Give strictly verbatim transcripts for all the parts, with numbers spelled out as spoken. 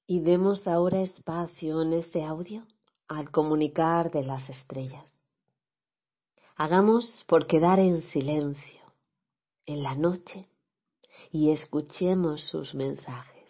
Y demos ahora espacio en este audio al comunicar de las estrellas. Hagamos por quedar en silencio en la noche y escuchemos sus mensajes.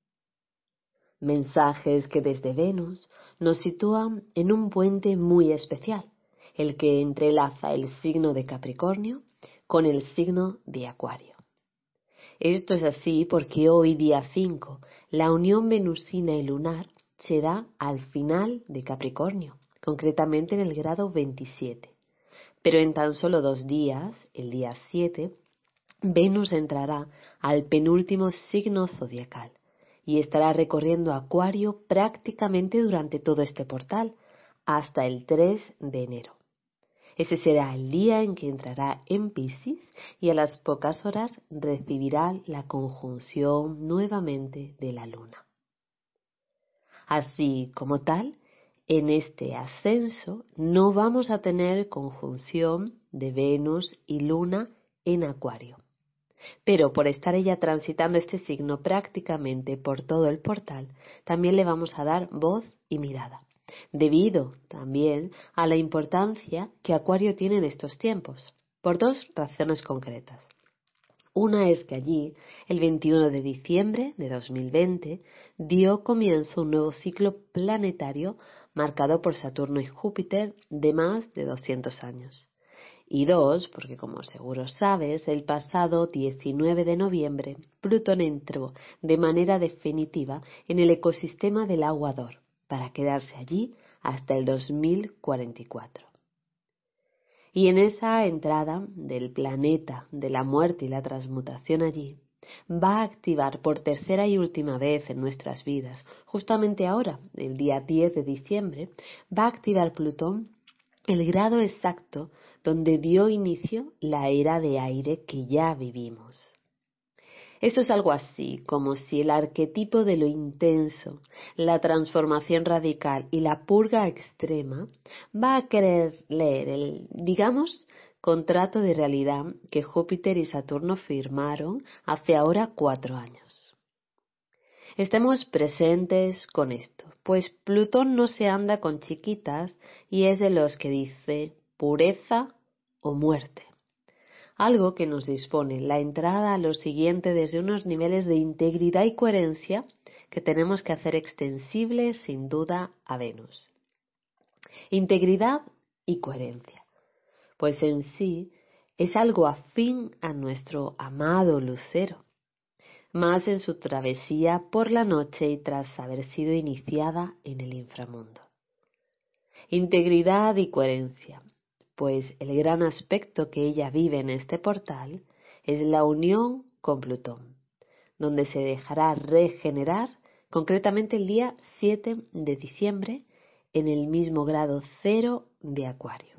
Mensajes que desde Venus nos sitúan en un puente muy especial, el que entrelaza el signo de Capricornio con el signo de Acuario. Esto es así porque hoy, día cinco, la unión venusina y lunar se da al final de Capricornio, concretamente en el grado veintisiete. Pero en tan solo dos días, el día siete, Venus entrará al penúltimo signo zodiacal y estará recorriendo Acuario prácticamente durante todo este portal, hasta el tres de enero. Ese será el día en que entrará en Piscis y a las pocas horas recibirá la conjunción nuevamente de la Luna. Así como tal, en este ascenso no vamos a tener conjunción de Venus y Luna en Acuario. Pero por estar ella transitando este signo prácticamente por todo el portal, también le vamos a dar voz y mirada, debido también a la importancia que Acuario tiene en estos tiempos, por dos razones concretas. Una es que allí, el veintiuno de diciembre de dos mil veinte, dio comienzo un nuevo ciclo planetario marcado por Saturno y Júpiter de más de doscientos años. Y dos, porque como seguro sabes, el pasado diecinueve de noviembre, Plutón entró de manera definitiva en el ecosistema del Aguador, para quedarse allí hasta el dos mil cuarenta y cuatro. Y en esa entrada del planeta de la muerte y la transmutación allí, va a activar por tercera y última vez en nuestras vidas, justamente ahora, el día diez de diciembre, va a activar Plutón el grado exacto donde dio inicio la era de aire que ya vivimos. Esto es algo así como si el arquetipo de lo intenso, la transformación radical y la purga extrema va a querer leer el, digamos, contrato de realidad que Júpiter y Saturno firmaron hace ahora cuatro años. Estemos presentes con esto, pues Plutón no se anda con chiquitas y es de los que dice pureza o muerte. Algo que nos dispone la entrada a lo siguiente desde unos niveles de integridad y coherencia que tenemos que hacer extensibles sin duda a Venus. Integridad y coherencia, pues en sí es algo afín a nuestro amado Lucero, más en su travesía por la noche y tras haber sido iniciada en el inframundo. Integridad y coherencia, pues el gran aspecto que ella vive en este portal es la unión con Plutón, donde se dejará regenerar concretamente el día siete de diciembre en el mismo grado cero de Acuario.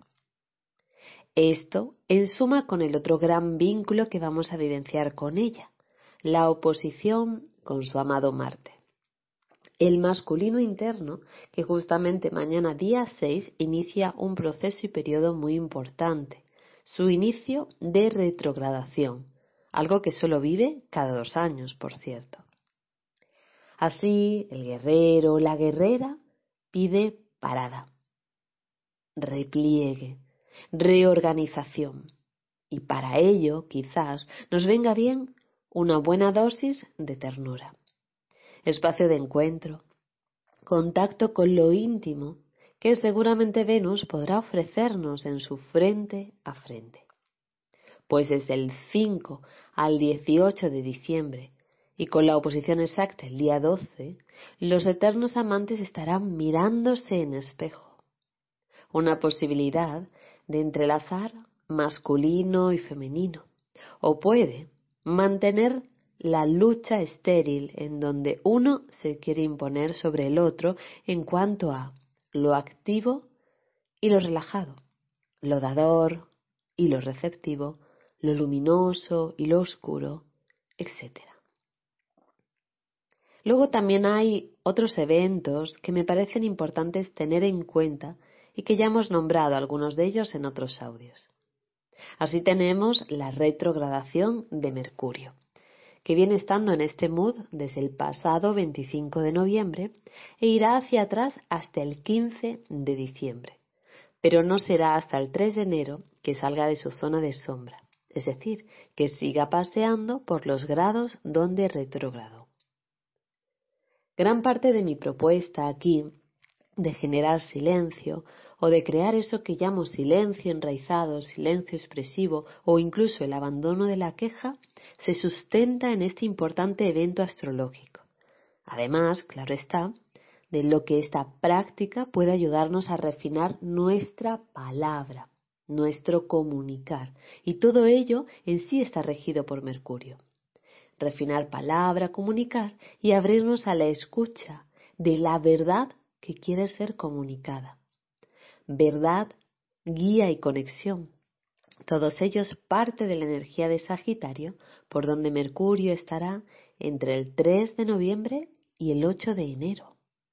Esto en suma con el otro gran vínculo que vamos a vivenciar con ella, la oposición con su amado Marte. El masculino interno, que justamente mañana día seis inicia un proceso y periodo muy importante, su inicio de retrogradación, algo que solo vive cada dos años, por cierto. Así, el guerrero, la guerrera, pide parada, repliegue, reorganización. Y para ello, quizás, nos venga bien una buena dosis de ternura. Espacio de encuentro, contacto con lo íntimo que seguramente Venus podrá ofrecernos en su frente a frente. Pues desde el cinco al dieciocho de diciembre y con la oposición exacta el día doce, los eternos amantes estarán mirándose en espejo. Una posibilidad de entrelazar masculino y femenino, o puede mantener la lucha estéril en donde uno se quiere imponer sobre el otro en cuanto a lo activo y lo relajado, lo dador y lo receptivo, lo luminoso y lo oscuro, etcétera. Luego también hay otros eventos que me parecen importantes tener en cuenta y que ya hemos nombrado algunos de ellos en otros audios. Así tenemos la retrogradación de Mercurio, que viene estando en este mood desde el pasado veinticinco de noviembre e irá hacia atrás hasta el quince de diciembre, pero no será hasta el tres de enero que salga de su zona de sombra, es decir, que siga paseando por los grados donde retrógrado. Gran parte de mi propuesta aquí de generar silencio o de crear eso que llamo silencio enraizado, silencio expresivo o incluso el abandono de la queja, se sustenta en este importante evento astrológico. Además, claro está, de lo que esta práctica puede ayudarnos a refinar nuestra palabra, nuestro comunicar, y todo ello en sí está regido por Mercurio. Refinar palabra, comunicar y abrirnos a la escucha de la verdad que quiere ser comunicada. Verdad, guía y conexión. Todos ellos parte de la energía de Sagitario, por donde Mercurio estará entre el tres de noviembre y el ocho de enero.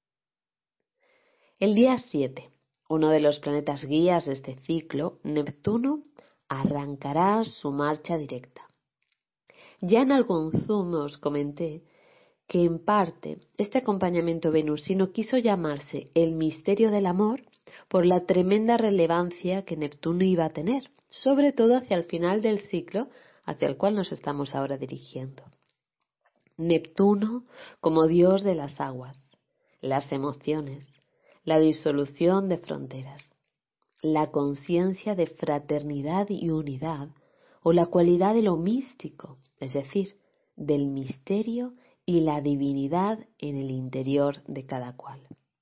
El día siete, uno de los planetas guías de este ciclo, Neptuno, arrancará su marcha directa. Ya en algún Zoom os comenté que en parte este acompañamiento venusino quiso llamarse el misterio del amor por la tremenda relevancia que Neptuno iba a tener, sobre todo hacia el final del ciclo hacia el cual nos estamos ahora dirigiendo. Neptuno como dios de las aguas, las emociones, la disolución de fronteras, la conciencia de fraternidad y unidad o la cualidad de lo místico, es decir, del misterio y la divinidad en el interior de cada cual.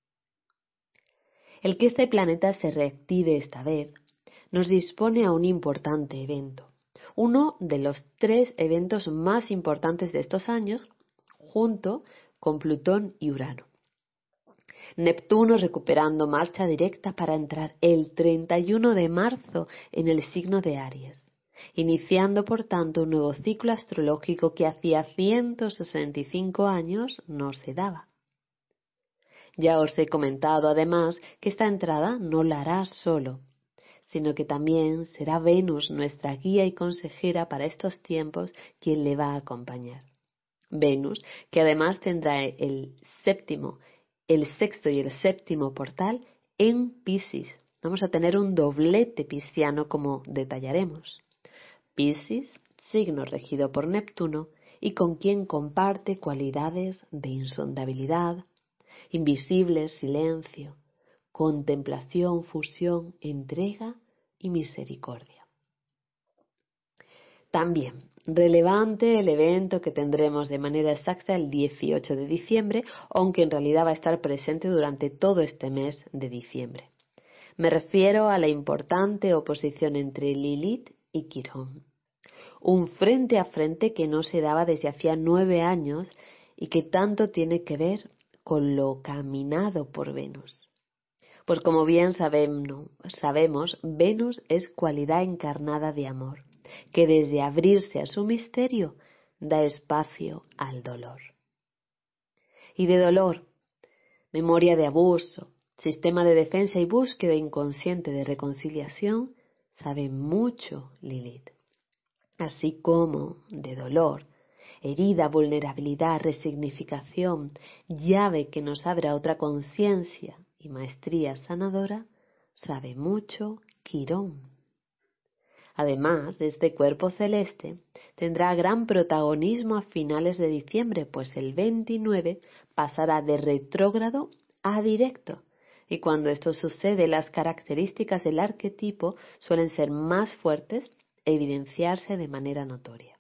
El que este planeta se reactive esta vez nos dispone a un importante evento, uno de los tres eventos más importantes de estos años, junto con Plutón y Urano. Neptuno recuperando marcha directa para entrar el treinta y uno de marzo en el signo de Aries, iniciando por tanto un nuevo ciclo astrológico que hacía ciento sesenta y cinco años no se daba. Ya os he comentado además que esta entrada no la hará solo, sino que también será Venus, nuestra guía y consejera para estos tiempos, quien le va a acompañar. Venus, que además tendrá el séptimo, el sexto y el séptimo portal en Piscis. Vamos a tener un doblete pisciano como detallaremos. Piscis, signo regido por Neptuno y con quien comparte cualidades de insondabilidad, invisible silencio, contemplación, fusión, entrega y misericordia. También relevante el evento que tendremos de manera exacta el dieciocho de diciembre, aunque en realidad va a estar presente durante todo este mes de diciembre. Me refiero a la importante oposición entre Lilith y Quirón. Un frente a frente que no se daba desde hacía nueve años y que tanto tiene que ver con lo caminado por Venus. Pues como bien sabemos, sabemos, Venus es cualidad encarnada de amor, que desde abrirse a su misterio da espacio al dolor. Y de dolor, memoria de abuso, sistema de defensa y búsqueda inconsciente de reconciliación, sabe mucho Lilith. Así como de dolor, herida, vulnerabilidad, resignificación, llave que nos abre a otra conciencia y maestría sanadora, sabe mucho Quirón. Además, este cuerpo celeste tendrá gran protagonismo a finales de diciembre, pues el veintinueve pasará de retrógrado a directo. Y cuando esto sucede, las características del arquetipo suelen ser más fuertes e evidenciarse de manera notoria.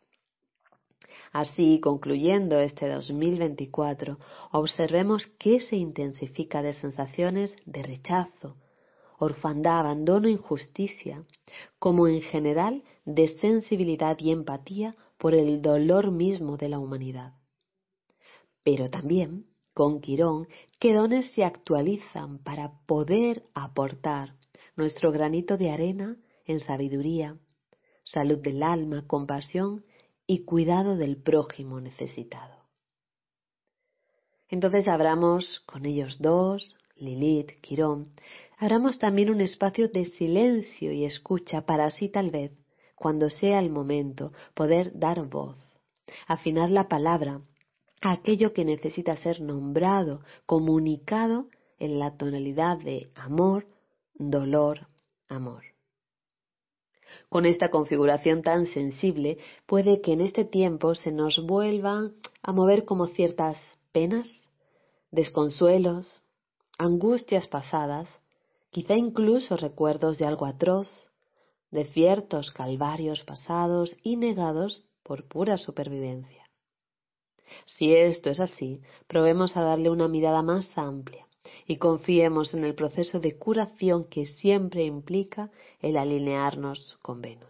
Así, concluyendo este dos mil veinticuatro, observemos que se intensifica de sensaciones de rechazo, orfandad, abandono e injusticia, como en general de sensibilidad y empatía por el dolor mismo de la humanidad. Pero también, con Quirón, qué dones se actualizan para poder aportar nuestro granito de arena en sabiduría, salud del alma, compasión y cuidado del prójimo necesitado. Entonces abramos con ellos dos, Lilith, Quirón, abramos también un espacio de silencio y escucha para así tal vez, cuando sea el momento, poder dar voz afinar la palabra a aquello que necesita ser nombrado, comunicado en la tonalidad de amor, dolor, amor. Con esta configuración tan sensible, puede que en este tiempo se nos vuelvan a mover como ciertas penas, desconsuelos, angustias pasadas, quizá incluso recuerdos de algo atroz, de ciertos calvarios pasados y negados por pura supervivencia. Si esto es así, probemos a darle una mirada más amplia y confiemos en el proceso de curación que siempre implica el alinearnos con Venus.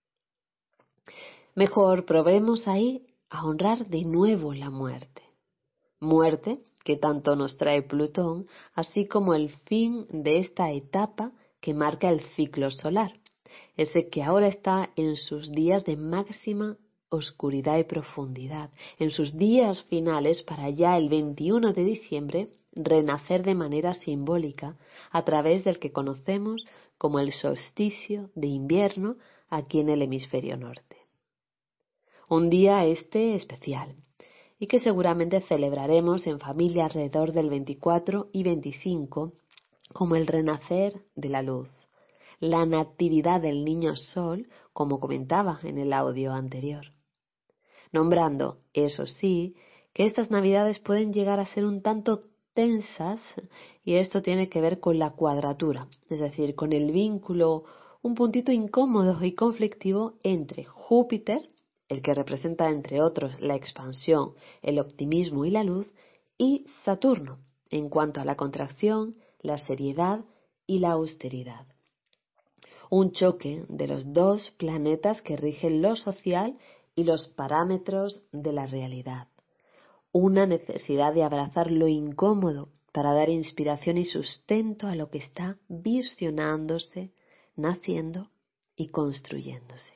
Mejor probemos ahí a honrar de nuevo la muerte. Muerte que tanto nos trae Plutón, así como el fin de esta etapa que marca el ciclo solar, ese que ahora está en sus días de máxima oscuridad y profundidad, en sus días finales para ya el veintiuno de diciembre renacer de manera simbólica a través del que conocemos como el solsticio de invierno aquí en el hemisferio norte. Un día este especial y que seguramente celebraremos en familia alrededor del veinticuatro y veinticinco como el renacer de la luz, la natividad del niño sol, como comentaba en el audio anterior. Nombrando, eso sí, que estas navidades pueden llegar a ser un tanto tensas y esto tiene que ver con la cuadratura, es decir, con el vínculo un puntito incómodo y conflictivo entre Júpiter, el que representa entre otros la expansión, el optimismo y la luz, y Saturno, en cuanto a la contracción, la seriedad y la austeridad. Un choque de los dos planetas que rigen lo social y los parámetros de la realidad. Una necesidad de abrazar lo incómodo para dar inspiración y sustento a lo que está visionándose, naciendo y construyéndose.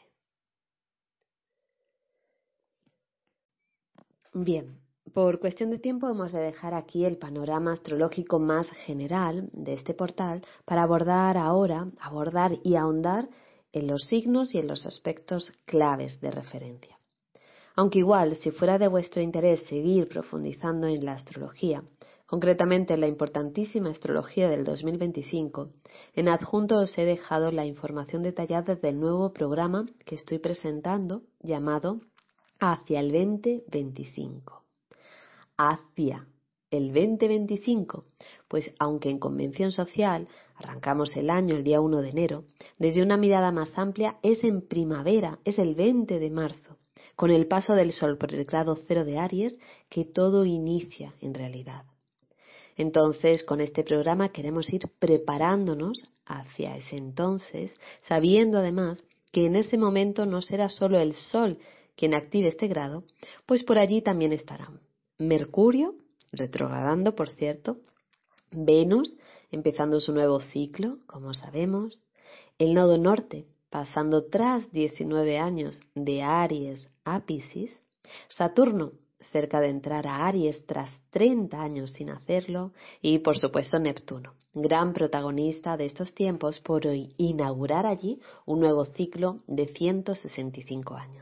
Bien, por cuestión de tiempo hemos de dejar aquí el panorama astrológico más general de este portal para abordar ahora, abordar y ahondar en los signos y en los aspectos claves de referencia. Aunque igual, si fuera de vuestro interés seguir profundizando en la astrología, concretamente en la importantísima astrología del dos mil veinticinco, en adjunto os he dejado la información detallada del nuevo programa que estoy presentando llamado Hacia el veinte veinticinco. Hacia el veinte veinticinco, pues aunque en convención social arrancamos el año el día uno de enero, desde una mirada más amplia es en primavera, es el veinte de marzo, con el paso del Sol por el grado cero de Aries, que todo inicia en realidad. Entonces, con este programa queremos ir preparándonos hacia ese entonces, sabiendo además que en ese momento no será solo el Sol quien active este grado, pues por allí también estarán Mercurio, retrogradando por cierto, Venus, empezando su nuevo ciclo, como sabemos, el nodo norte, pasando tras diecinueve años de Aries a Piscis, Saturno, cerca de entrar a Aries tras treinta años sin hacerlo, y por supuesto Neptuno, gran protagonista de estos tiempos por inaugurar allí un nuevo ciclo de ciento sesenta y cinco años.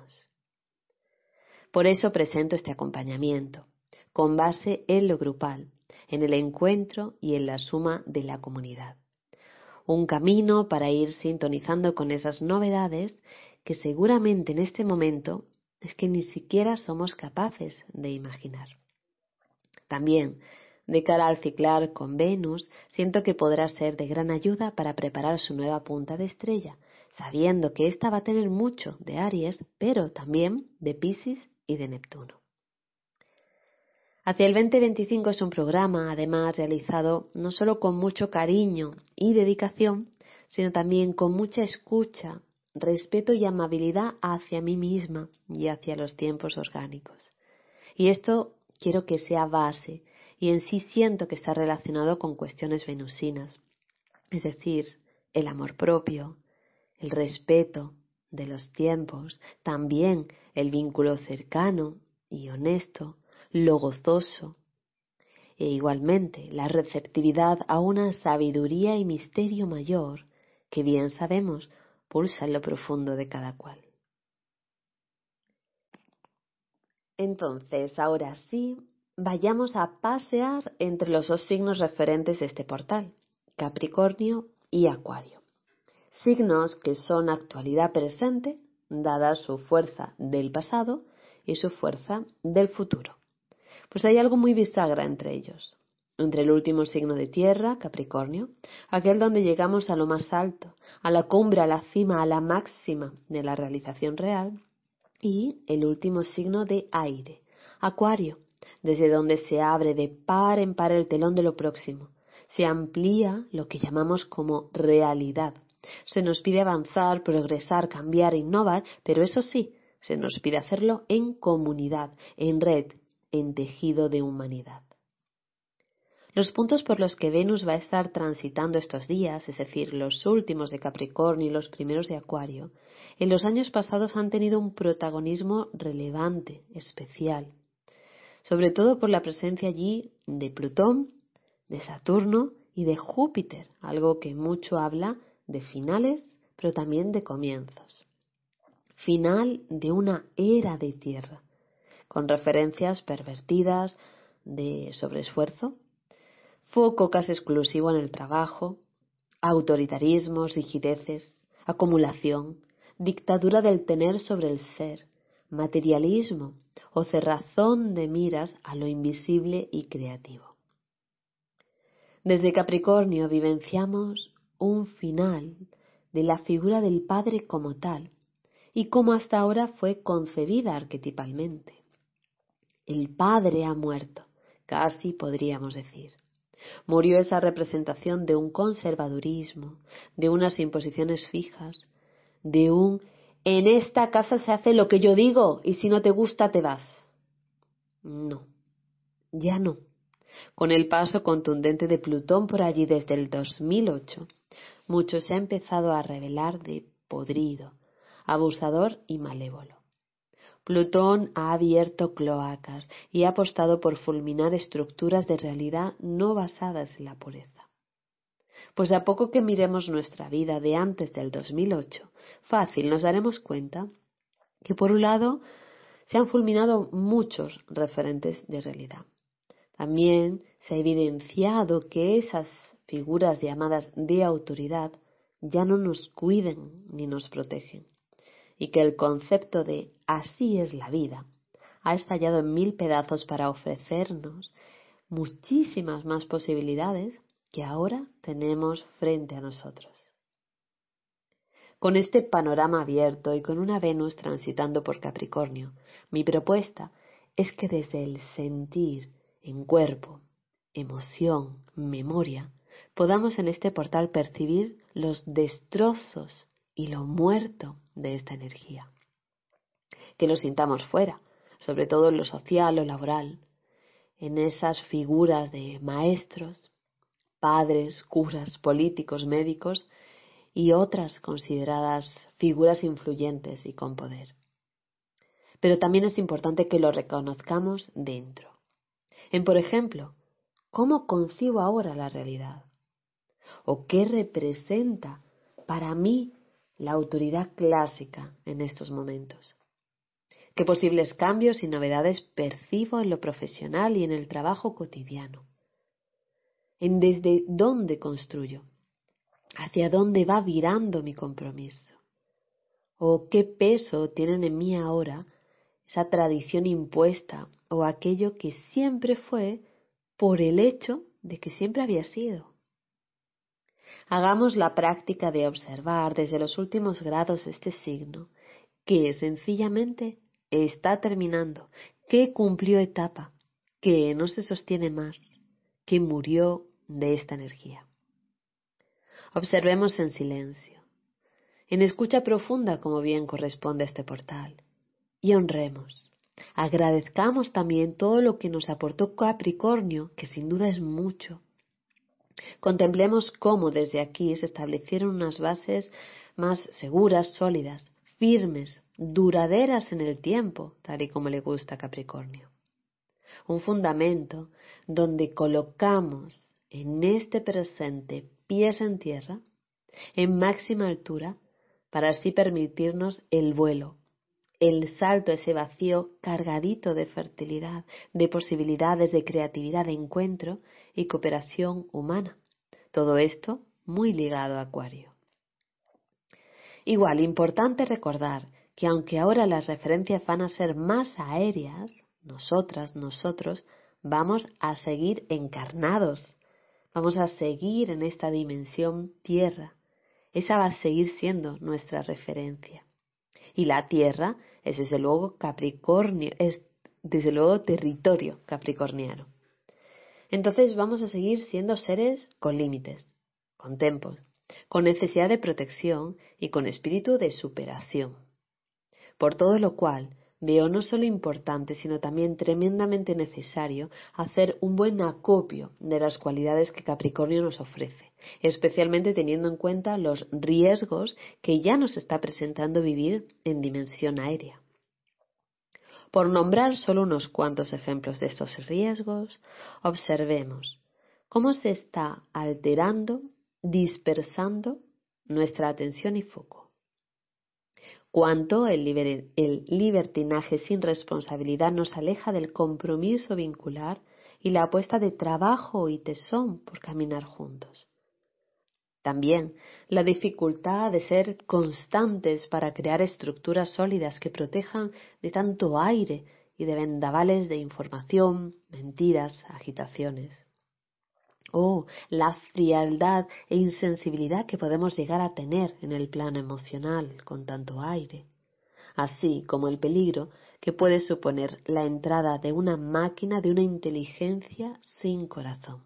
Por eso presento este acompañamiento, con base en lo grupal, en el encuentro y en la suma de la comunidad. Un camino para ir sintonizando con esas novedades que seguramente en este momento es que ni siquiera somos capaces de imaginar. También, de cara al ciclar con Venus, siento que podrá ser de gran ayuda para preparar su nueva punta de estrella, sabiendo que ésta va a tener mucho de Aries, pero también de Piscis y de Neptuno. Hacia el veinte veinticinco es un programa, además, realizado no solo con mucho cariño y dedicación, sino también con mucha escucha, respeto y amabilidad hacia mí misma y hacia los tiempos orgánicos. Y esto quiero que sea base, y en sí siento que está relacionado con cuestiones venusinas, es decir, el amor propio, el respeto de los tiempos, también el vínculo cercano y honesto, lo gozoso, e igualmente la receptividad a una sabiduría y misterio mayor que bien sabemos pulsa en lo profundo de cada cual. Entonces, ahora sí, vayamos a pasear entre los dos signos referentes de este portal, Capricornio y Acuario. Signos que son actualidad presente, dada su fuerza del pasado y su fuerza del futuro. Pues hay algo muy bisagra entre ellos. Entre el último signo de tierra, Capricornio, aquel donde llegamos a lo más alto, a la cumbre, a la cima, a la máxima de la realización real, y el último signo de aire, Acuario, desde donde se abre de par en par el telón de lo próximo, se amplía lo que llamamos como realidad. Se nos pide avanzar, progresar, cambiar, innovar, pero eso sí, se nos pide hacerlo en comunidad, en red, en tejido de humanidad. Los puntos por los que Venus va a estar transitando estos días, es decir, los últimos de Capricornio y los primeros de Acuario, en los años pasados han tenido un protagonismo relevante, especial, sobre todo por la presencia allí de Plutón, de Saturno y de Júpiter, algo que mucho habla de finales, pero también de comienzos. Final de una era de tierra, con referencias pervertidas de sobreesfuerzo, foco casi exclusivo en el trabajo, autoritarismos, rigideces, acumulación, dictadura del tener sobre el ser, materialismo o cerrazón de miras a lo invisible y creativo. Desde Capricornio vivenciamos un final de la figura del padre como tal y como hasta ahora fue concebida arquetipalmente. El padre ha muerto, casi podríamos decir. Murió esa representación de un conservadurismo, de unas imposiciones fijas, de un en esta casa se hace lo que yo digo y si no te gusta te vas. No, ya no. Con el paso contundente de Plutón por allí desde el dos mil ocho, mucho se ha empezado a revelar de podrido, abusador y malévolo. Plutón ha abierto cloacas y ha apostado por fulminar estructuras de realidad no basadas en la pureza. Pues a poco que miremos nuestra vida de antes del dos mil ocho, fácil nos daremos cuenta que por un lado se han fulminado muchos referentes de realidad. También se ha evidenciado que esas figuras llamadas de autoridad ya no nos cuiden ni nos protegen, y que el concepto de así es la vida ha estallado en mil pedazos para ofrecernos muchísimas más posibilidades que ahora tenemos frente a nosotros. Con este panorama abierto y con una Venus transitando por Capricornio, mi propuesta es que desde el sentir en cuerpo, emoción, memoria, podamos en este portal percibir los destrozos y lo muerto de esta energía. Que lo sintamos fuera, sobre todo en lo social o laboral, en esas figuras de maestros, padres, curas, políticos, médicos y otras consideradas figuras influyentes y con poder. Pero también es importante que lo reconozcamos dentro. En, por ejemplo, ¿cómo concibo ahora la realidad? ¿O qué representa para mí la autoridad clásica en estos momentos? ¿Qué posibles cambios y novedades percibo en lo profesional y en el trabajo cotidiano? ¿En desde dónde construyo? ¿Hacia dónde va virando mi compromiso? ¿O qué peso tienen en mí ahora esa tradición impuesta o aquello que siempre fue por el hecho de que siempre había sido? Hagamos la práctica de observar desde los últimos grados este signo, que sencillamente está terminando, que cumplió etapa, que no se sostiene más, que murió de esta energía. Observemos en silencio, en escucha profunda como bien corresponde a este portal, y honremos. Agradezcamos también todo lo que nos aportó Capricornio, que sin duda es mucho. Contemplemos cómo desde aquí se establecieron unas bases más seguras, sólidas, firmes, duraderas en el tiempo, tal y como le gusta a Capricornio. Un fundamento donde colocamos en este presente pies en tierra, en máxima altura, para así permitirnos el vuelo, el salto a ese vacío cargadito de fertilidad, de posibilidades de creatividad, de encuentro y cooperación humana. Todo esto muy ligado a Acuario. Igual, importante recordar que aunque ahora las referencias van a ser más aéreas, nosotras, nosotros, vamos a seguir encarnados, vamos a seguir en esta dimensión tierra. Esa va a seguir siendo nuestra referencia. Y la tierra es desde luego Capricornio, es desde luego territorio capricorniano. Entonces vamos a seguir siendo seres con límites, con tempos, con necesidad de protección y con espíritu de superación. Por todo lo cual, veo no solo importante, sino también tremendamente necesario hacer un buen acopio de las cualidades que Capricornio nos ofrece, especialmente teniendo en cuenta los riesgos que ya nos está presentando vivir en dimensión aérea. Por nombrar solo unos cuantos ejemplos de estos riesgos, observemos cómo se está alterando, dispersando nuestra atención y foco. Cuánto el, liber, el libertinaje sin responsabilidad nos aleja del compromiso vincular y la apuesta de trabajo y tesón por caminar juntos. También la dificultad de ser constantes para crear estructuras sólidas que protejan de tanto aire y de vendavales de información, mentiras, agitaciones. Oh, la frialdad e insensibilidad que podemos llegar a tener en el plano emocional con tanto aire, así como el peligro que puede suponer la entrada de una máquina de una inteligencia sin corazón.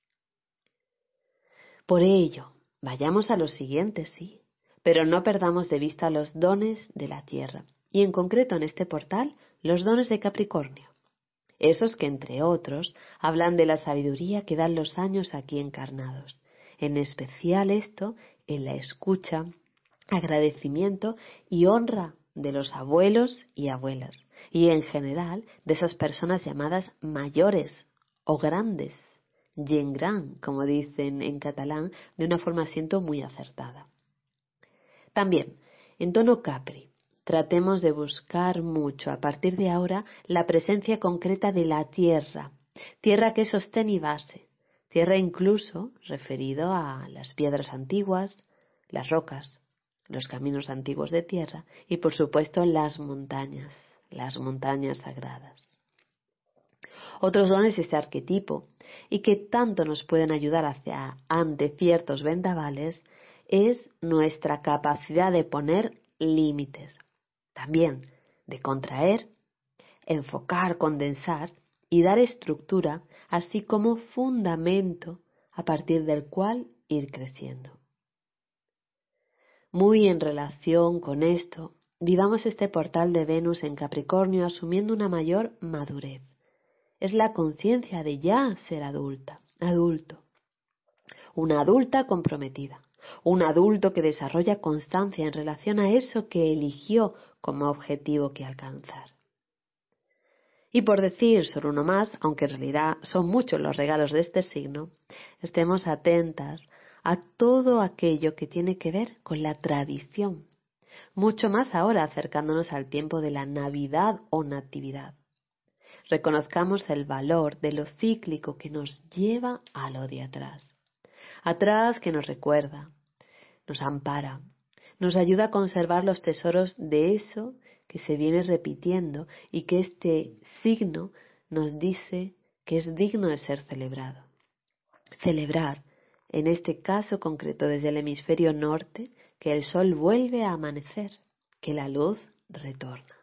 Por ello, vayamos a lo siguiente, sí, pero no perdamos de vista los dones de la Tierra, y en concreto en este portal, los dones de Capricornio. Esos que, entre otros, hablan de la sabiduría que dan los años aquí encarnados. En especial esto en la escucha, agradecimiento y honra de los abuelos y abuelas, y en general de esas personas llamadas mayores o grandes, gent gran, como dicen en catalán, de una forma siento muy acertada. También, en tono Capri, tratemos de buscar mucho a partir de ahora la presencia concreta de la tierra, tierra que es sostén y base, tierra incluso referido a las piedras antiguas, las rocas, los caminos antiguos de tierra y por supuesto las montañas, las montañas sagradas. Otros dones de este arquetipo y que tanto nos pueden ayudar hacia ante ciertos vendavales es nuestra capacidad de poner límites, también de contraer, enfocar, condensar y dar estructura, así como fundamento a partir del cual ir creciendo. Muy en relación con esto, vivamos este portal de Venus en Capricornio asumiendo una mayor madurez. Es la conciencia de ya ser adulta, adulto. Una adulta comprometida, un adulto que desarrolla constancia en relación a eso que eligió como objetivo que alcanzar. Y por decir solo uno más, aunque en realidad son muchos los regalos de este signo, estemos atentas a todo aquello que tiene que ver con la tradición, mucho más ahora acercándonos al tiempo de la Navidad o Natividad. Reconozcamos el valor de lo cíclico que nos lleva a lo de atrás. Atrás que nos recuerda, nos ampara, nos ayuda a conservar los tesoros de eso que se viene repitiendo y que este signo nos dice que es digno de ser celebrado. Celebrar, en este caso concreto desde el hemisferio norte, que el sol vuelve a amanecer, que la luz retorna.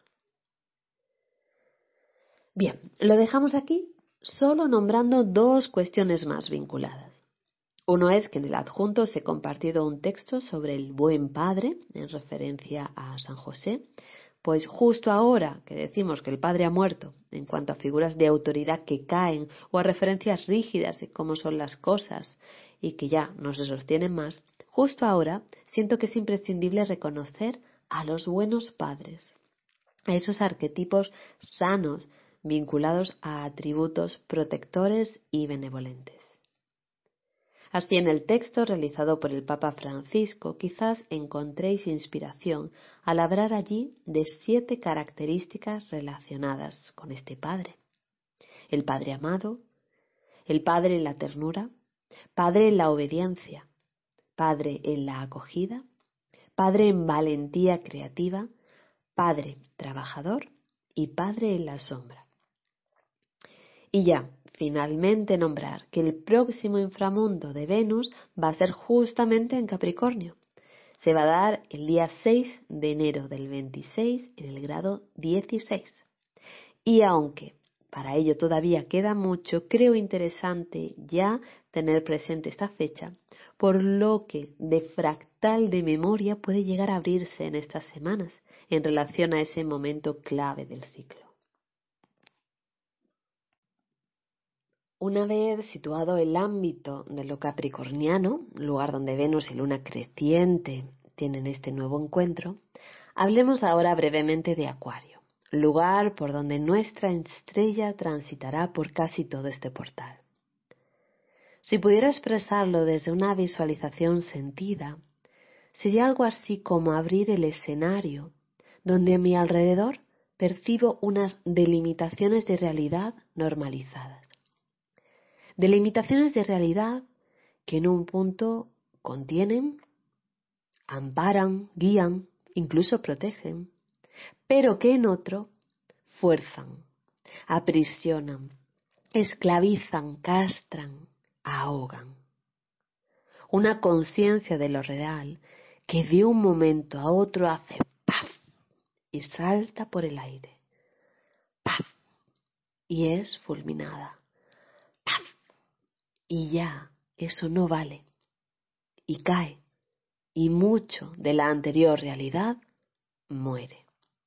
Bien, lo dejamos aquí solo nombrando dos cuestiones más vinculadas. Uno es que en el adjunto os he compartido un texto sobre el buen padre, en referencia a San José, pues justo ahora que decimos que el padre ha muerto, en cuanto a figuras de autoridad que caen o a referencias rígidas de cómo son las cosas y que ya no se sostienen más, justo ahora siento que es imprescindible reconocer a los buenos padres, a esos arquetipos sanos vinculados a atributos protectores y benevolentes. Así, en el texto realizado por el Papa Francisco, quizás encontréis inspiración al hablar allí de siete características relacionadas con este Padre. El Padre amado, el Padre en la ternura, Padre en la obediencia, Padre en la acogida, Padre en valentía creativa, Padre trabajador y Padre en la sombra. Y ya, finalmente nombrar que el próximo inframundo de Venus va a ser justamente en Capricornio. Se va a dar el día seis de enero del veintiséis en el grado dieciséis. Y aunque para ello todavía queda mucho, creo interesante ya tener presente esta fecha, por lo que de fractal de memoria puede llegar a abrirse en estas semanas en relación a ese momento clave del ciclo. Una vez situado el ámbito de lo capricorniano, lugar donde Venus y Luna creciente tienen este nuevo encuentro, hablemos ahora brevemente de Acuario, lugar por donde nuestra estrella transitará por casi todo este portal. Si pudiera expresarlo desde una visualización sentida, sería algo así como abrir el escenario donde a mi alrededor percibo unas delimitaciones de realidad normalizadas. Delimitaciones de realidad que en un punto contienen, amparan, guían, incluso protegen, pero que en otro fuerzan, aprisionan, esclavizan, castran, ahogan. Una conciencia de lo real que de un momento a otro hace ¡paf! Y salta por el aire. ¡Paf! Y es fulminada. ¡Paf! Y ya eso no vale. Y cae. Y mucho de la anterior realidad muere.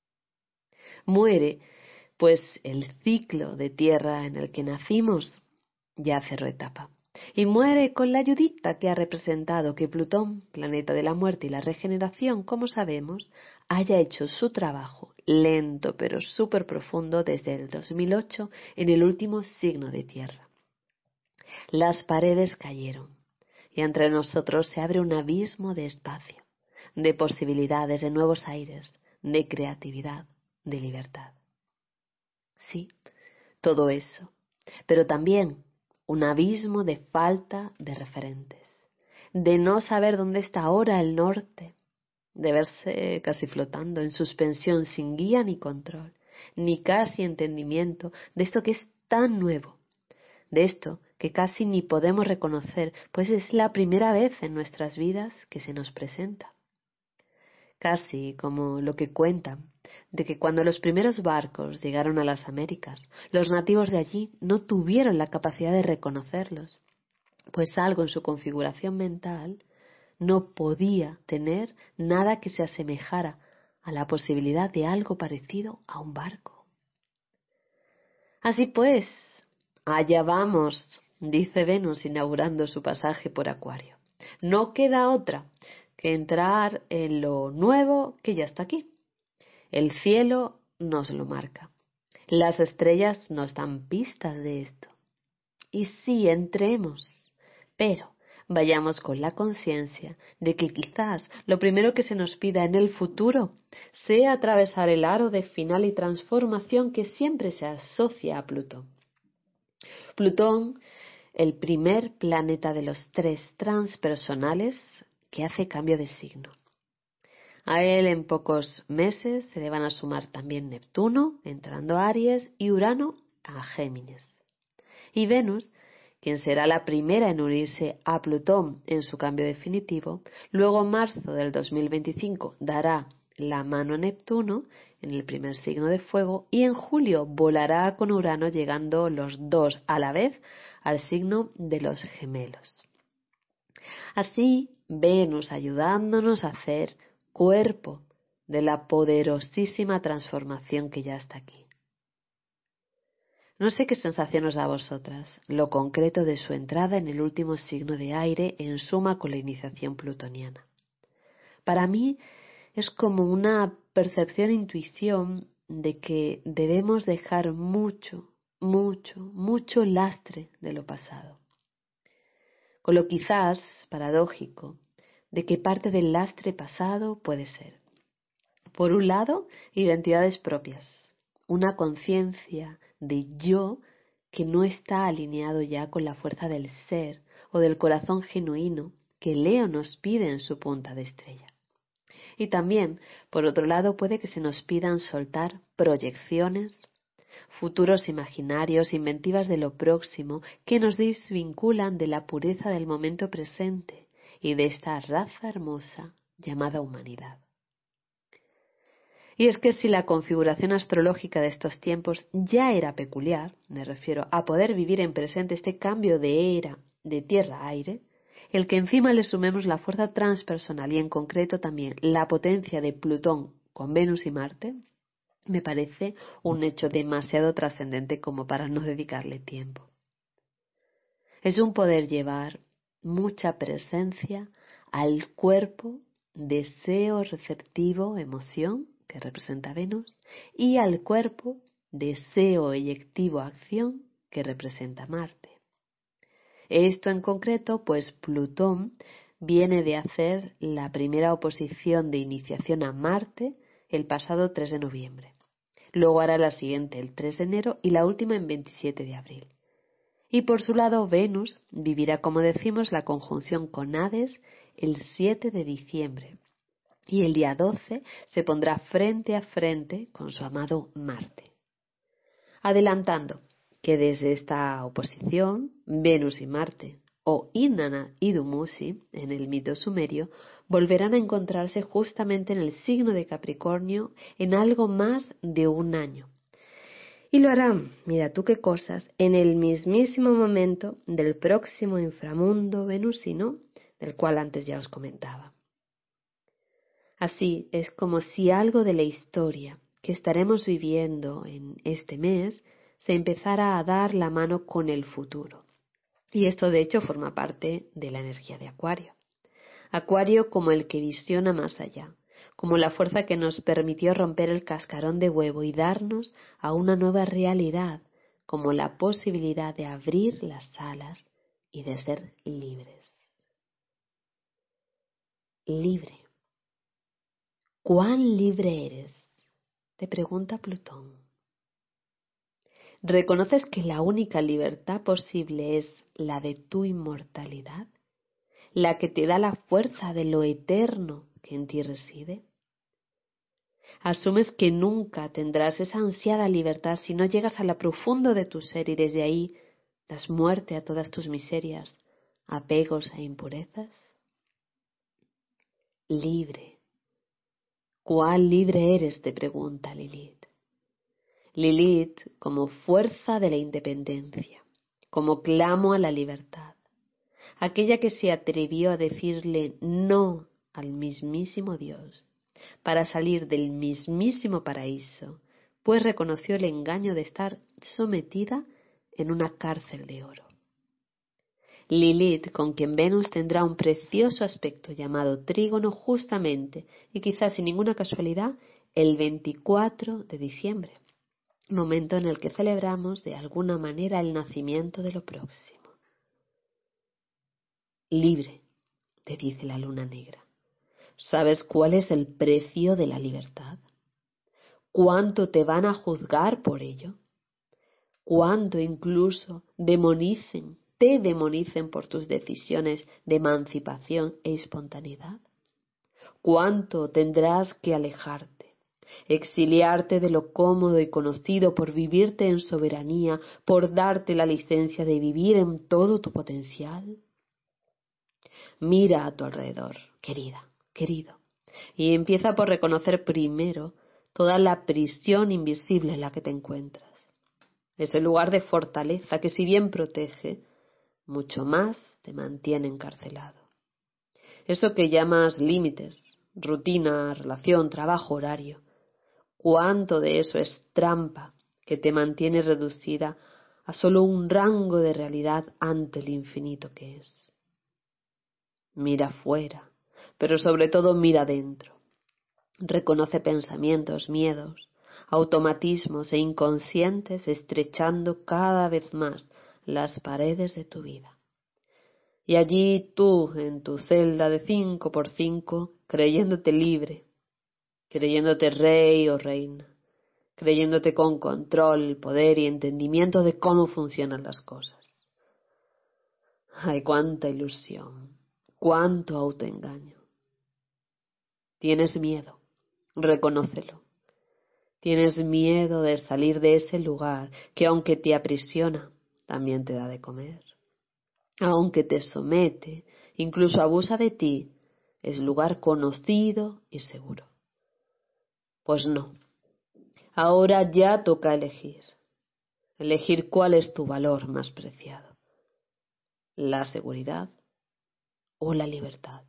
Muere, pues el ciclo de tierra en el que nacimos ya cerró etapa. Y muere con la ayudita que ha representado que Plutón, planeta de la muerte y la regeneración, como sabemos, haya hecho su trabajo lento pero súper profundo desde el dos mil ocho en el último signo de tierra. Las paredes cayeron y entre nosotros se abre un abismo de espacio, de posibilidades, de nuevos aires, de creatividad, de libertad. Sí, todo eso, pero también un abismo de falta de referentes, de no saber dónde está ahora el norte, de verse casi flotando en suspensión sin guía ni control, ni casi entendimiento de esto que es tan nuevo, de esto que casi ni podemos reconocer, pues es la primera vez en nuestras vidas que se nos presenta. Casi como lo que cuentan, de que cuando los primeros barcos llegaron a las Américas, los nativos de allí no tuvieron la capacidad de reconocerlos, pues algo en su configuración mental no podía tener nada que se asemejara a la posibilidad de algo parecido a un barco. Así pues, allá vamos, dice Venus inaugurando su pasaje por Acuario. No queda otra que entrar en lo nuevo que ya está aquí. El cielo nos lo marca. Las estrellas nos dan pistas de esto. Y sí, entremos, pero vayamos con la conciencia de que quizás lo primero que se nos pida en el futuro sea atravesar el aro de final y transformación que siempre se asocia a Plutón. Plutón, el primer planeta de los tres transpersonales que hace cambio de signo. A él en pocos meses se le van a sumar también Neptuno, entrando a Aries, y Urano a Géminis. Y Venus, quien será la primera en unirse a Plutón en su cambio definitivo, luego en marzo del dos mil veinticinco dará la mano a Neptuno en el primer signo de fuego y en julio volará con Urano llegando los dos a la vez al signo de los gemelos. Así, Venus ayudándonos a hacer cuerpo de la poderosísima transformación que ya está aquí. No sé qué sensación os da a vosotras lo concreto de su entrada en el último signo de aire en suma con la iniciación plutoniana. Para mí es como una percepción e intuición de que debemos dejar mucho, mucho, mucho lastre de lo pasado. con lo quizás paradójico de que parte del lastre pasado puede ser, por un lado, identidades propias, una conciencia de yo que no está alineado ya con la fuerza del ser o del corazón genuino que Leo nos pide en su punta de estrella. Y también, por otro lado, puede que se nos pidan soltar proyecciones, futuros imaginarios, inventivas de lo próximo, que nos desvinculan de la pureza del momento presente y de esta raza hermosa llamada humanidad. Y es que si la configuración astrológica de estos tiempos ya era peculiar, me refiero a poder vivir en presente este cambio de era de tierra a aire, el que encima le sumemos la fuerza transpersonal y en concreto también la potencia de Plutón con Venus y Marte, me parece un hecho demasiado trascendente como para no dedicarle tiempo. Es un poder llevar mucha presencia al cuerpo, deseo receptivo, emoción, que representa Venus, y al cuerpo, deseo eyectivo, acción, que representa Marte. Esto en concreto, pues Plutón viene de hacer la primera oposición de iniciación a Marte el pasado tres de noviembre. Luego hará la siguiente el tres de enero y la última en veintisiete de abril. Y por su lado Venus vivirá, como decimos, la conjunción con Hades el siete de diciembre. Y el día doce se pondrá frente a frente con su amado Marte. Adelantando que desde esta oposición, Venus y Marte, o Inanna y Dumuzi, en el mito sumerio, volverán a encontrarse justamente en el signo de Capricornio en algo más de un año. Y lo harán, mira tú qué cosas, en el mismísimo momento del próximo inframundo venusino, del cual antes ya os comentaba. Así es como si algo de la historia que estaremos viviendo en este mes se empezara a dar la mano con el futuro. Y esto de hecho forma parte de la energía de Acuario. Acuario como el que visiona más allá, como la fuerza que nos permitió romper el cascarón de huevo y darnos a una nueva realidad, como la posibilidad de abrir las alas y de ser libres. Libre. ¿Cuán libre eres?, te pregunta Plutón. ¿Reconoces que la única libertad posible es la de tu inmortalidad, la que te da la fuerza de lo eterno que en ti reside? Asumes que nunca tendrás esa ansiada libertad si no llegas a lo profundo de tu ser y desde ahí das muerte a todas tus miserias, apegos e impurezas. Libre. ¿Cuán libre eres?, te pregunta Lilith. Lilith como fuerza de la independencia, como clamo a la libertad, aquella que se atrevió a decirle no al mismísimo Dios para salir del mismísimo paraíso, pues reconoció el engaño de estar sometida en una cárcel de oro. Lilith, con quien Venus tendrá un precioso aspecto llamado trígono justamente, y quizás sin ninguna casualidad, el veinticuatro de diciembre. Momento en el que celebramos de alguna manera el nacimiento de lo próximo. Libre, te dice la luna negra. ¿Sabes cuál es el precio de la libertad? ¿Cuánto te van a juzgar por ello? ¿Cuánto incluso demonicen, te demonicen por tus decisiones de emancipación e espontaneidad? ¿Cuánto tendrás que alejarte? Exiliarte de lo cómodo y conocido por vivirte en soberanía, por darte la licencia de vivir en todo tu potencial. Mira a tu alrededor, querida, querido, y empieza por reconocer primero toda la prisión invisible en la que te encuentras. Ese lugar de fortaleza que si bien protege, mucho más te mantiene encarcelado. Eso que llamas límites, rutina, relación, trabajo, horario. ¿Cuánto de eso es trampa que te mantiene reducida a solo un rango de realidad ante el infinito que es? Mira fuera, pero sobre todo mira dentro. Reconoce pensamientos, miedos, automatismos e inconscientes estrechando cada vez más las paredes de tu vida. Y allí tú, en tu celda de cinco por cinco, creyéndote libre, creyéndote rey o reina, creyéndote con control, poder y entendimiento de cómo funcionan las cosas. Ay, cuánta ilusión, cuánto autoengaño. Tienes miedo, reconócelo. Tienes miedo de salir de ese lugar que, aunque te aprisiona, también te da de comer. Aunque te somete, incluso abusa de ti, es lugar conocido y seguro. Pues no, ahora ya toca elegir. Elegir cuál es tu valor más preciado. La seguridad o la libertad.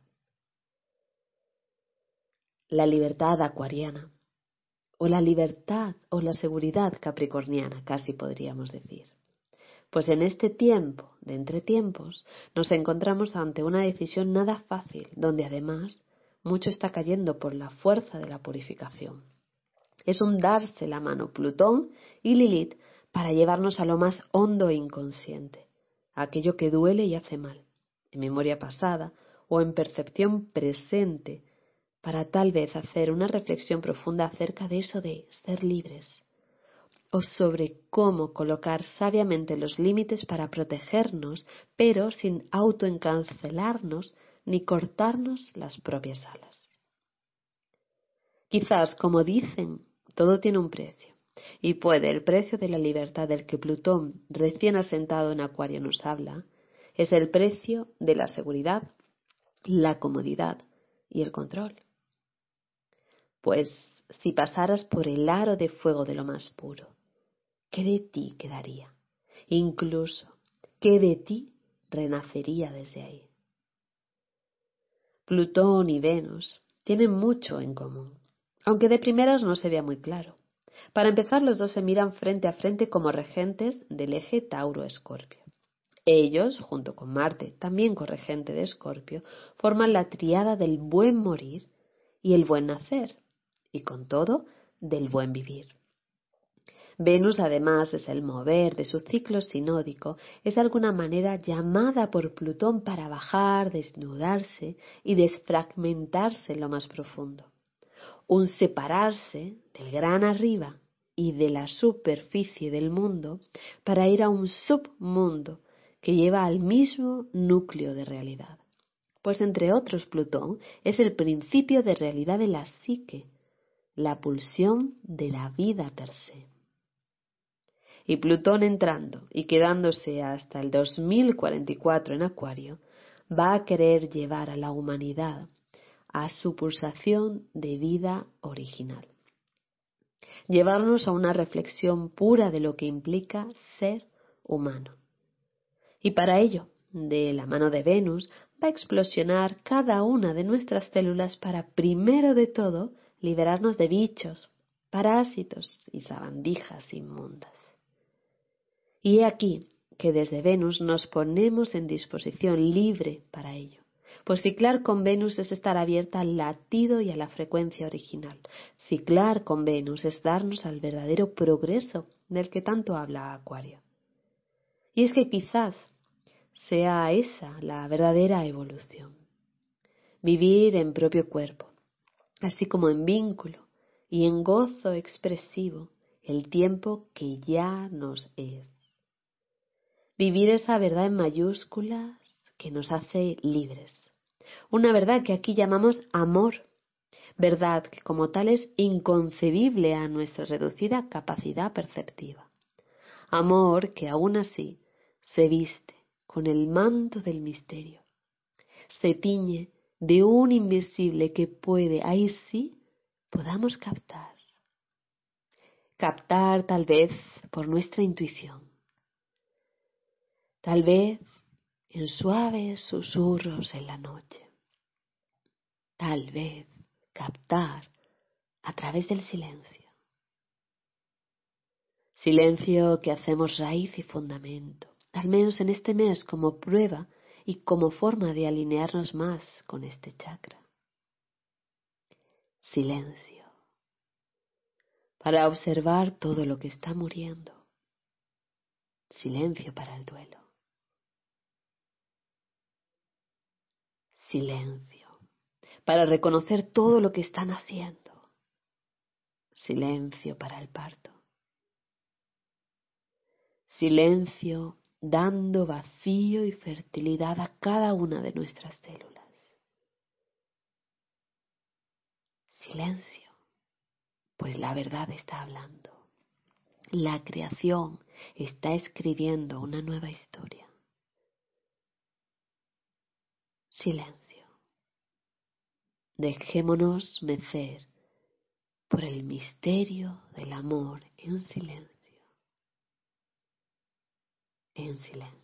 La libertad acuariana. O la libertad o la seguridad capricorniana, casi podríamos decir. Pues en este tiempo de entretiempos nos encontramos ante una decisión nada fácil, donde además mucho está cayendo por la fuerza de la purificación. Es un darse la mano Plutón y Lilith para llevarnos a lo más hondo e inconsciente, a aquello que duele y hace mal, en memoria pasada o en percepción presente, para tal vez hacer una reflexión profunda acerca de eso de ser libres, o sobre cómo colocar sabiamente los límites para protegernos, pero sin autoencarcelarnos ni cortarnos las propias alas. Quizás, como dicen, todo tiene un precio, y puede el precio de la libertad del que Plutón, recién asentado en Acuario, nos habla, es el precio de la seguridad, la comodidad y el control. Pues si pasaras por el aro de fuego de lo más puro, ¿qué de ti quedaría? Incluso, ¿qué de ti renacería desde ahí? Plutón y Venus tienen mucho en común, aunque de primeras no se vea muy claro. Para empezar, los dos se miran frente a frente como regentes del eje Tauro-Escorpio. Ellos, junto con Marte, también corregente de Escorpio, forman la tríada del buen morir y el buen nacer, y con todo, del buen vivir. Venus, además, es el mover de su ciclo sinódico, es de alguna manera llamada por Plutón para bajar, desnudarse y desfragmentarse en lo más profundo. Un separarse del gran arriba y de la superficie del mundo para ir a un submundo que lleva al mismo núcleo de realidad. Pues entre otros, Plutón es el principio de realidad de la psique, la pulsión de la vida per se. Y Plutón entrando y quedándose hasta el dos mil cuarenta y cuatro en Acuario, va a querer llevar a la humanidad a su pulsación de vida original. Llevarnos a una reflexión pura de lo que implica ser humano. Y para ello, de la mano de Venus, va a explosionar cada una de nuestras células para, primero de todo, liberarnos de bichos, parásitos y sabandijas inmundas. Y he aquí que desde Venus nos ponemos en disposición libre para ello. Pues ciclar con Venus es estar abierta al latido y a la frecuencia original. Ciclar con Venus es darnos al verdadero progreso del que tanto habla Acuario. Y es que quizás sea esa la verdadera evolución. Vivir en propio cuerpo, así como en vínculo y en gozo expresivo el tiempo que ya nos es. Vivir esa verdad en mayúsculas que nos hace libres. Una verdad que aquí llamamos amor. Verdad que como tal es inconcebible a nuestra reducida capacidad perceptiva. Amor que aún así se viste con el manto del misterio. Se tiñe de un invisible que puede, ahí sí, podamos captar. Captar tal vez por nuestra intuición. Tal vez en suaves susurros en la noche. Tal vez captar a través del silencio. Silencio que hacemos raíz y fundamento, al menos en este mes como prueba y como forma de alinearnos más con este chakra. Silencio. Para observar todo lo que está muriendo. Silencio para el duelo. silencio, para reconocer todo lo que están haciendo. Silencio para el parto. Silencio dando vacío y fertilidad a cada una de nuestras células. Silencio, pues la verdad está hablando. La creación está escribiendo una nueva historia. Silencio. Dejémonos mecer por el misterio del amor en silencio. En silencio.